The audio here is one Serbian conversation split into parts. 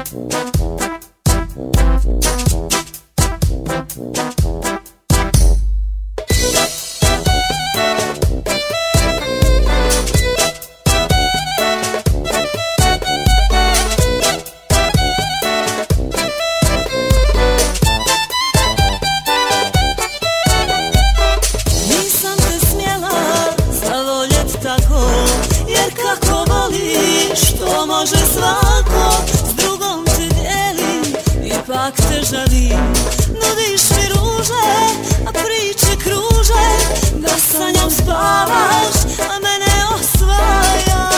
Može svako, s drugom te dijelim, ipak te žalim. Nudiš mi ruže, a priče kruže, da sa njom spavaš, a mene osvajaš.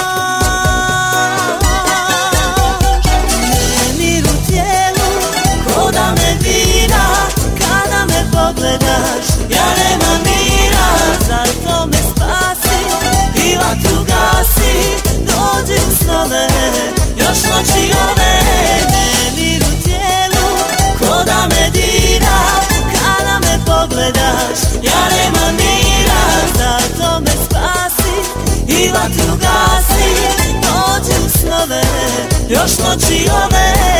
Nemir u tijelu, ko da me dira, kada me pogledaš, ja nemam mira. Zato me spasi, i vatru gasi, dođi u snove, još noći ove. Nemir u tijelu, ko da me dira, kada me pogledaš, ja nemam mira. Zato me spasi, i vatru gasi, dođi u snove, još noći ove.